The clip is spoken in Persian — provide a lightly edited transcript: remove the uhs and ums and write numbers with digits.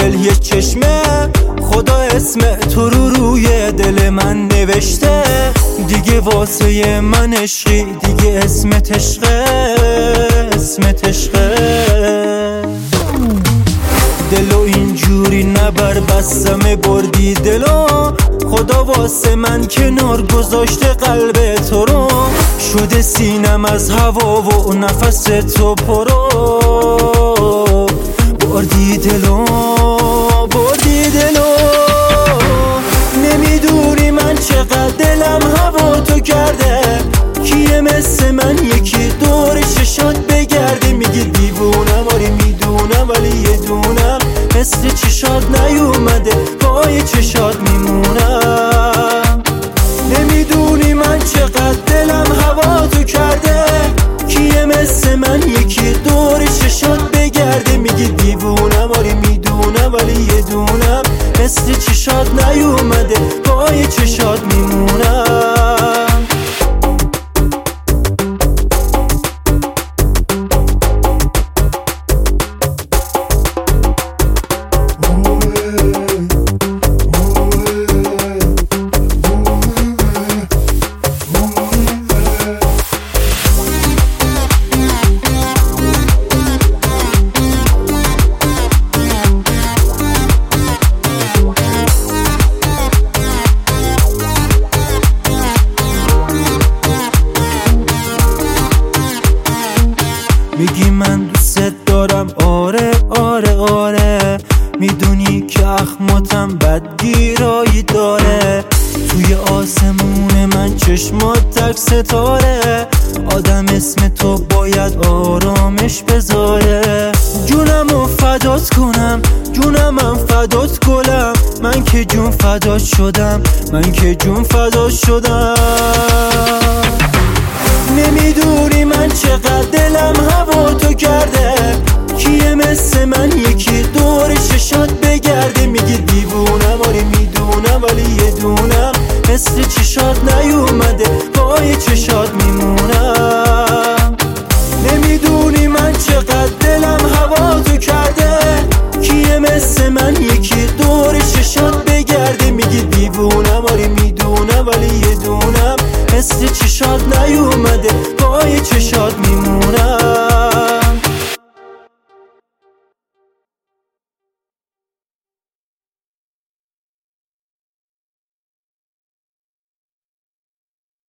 دل یه چشمه، خدا اسم تو رو روی دل من نوشته. دیگه واسه من عشقی، دیگه اسمت عشقه، اسمت عشقه. دلو اینجوری نبر بستم بردی دلو، خدا واسه من کنار گذاشته قلب تو رو. شده سینم از هوا و نفس تو پرو، بردی دلو، بردی دلو. نمیدونی من چقدر دلم هوا تو کرده، کیه مثل من یکی دور چشات بگرده. میگی دیوونم، آره میدونم، ولی یه دونم مثل چشات نیومده، پای چشات میمونم. نمیدونی من چقدر دلم هوا تو کرده، کیه مثل من یکی دور چشات بگرده. میگی دیوونم، آره میدونم، ولی یه دونم مثل چشات نیومده، پای چشات میمونم. میگی من دوست دارم، آره آره آره. میدونی که اخماتم بدگیرایی داره. توی آسمون من چشمات تک ستاره، آدم اسم تو باید آرامش بذاره. جونمو فدات کنم، جونمم فدات گلم. من که جون فدات شدم، من که جون فدات شدم. نمیدونی من چقدر دلم هوا تو کرده، کیه مثل من یکی دور چشات بگرده. میگی دیوونم، آره میدونم، ولی یه دونم مثل چشات نیومده، پای چشات میمونم. نمیدونی من چقدر دلم هوا تو کرده، کیه مثل من یکی دور چشات بگرده. میگی دیوونم، آره میدونم، ولی یه دونم مثل چشات نیومده، پای چشات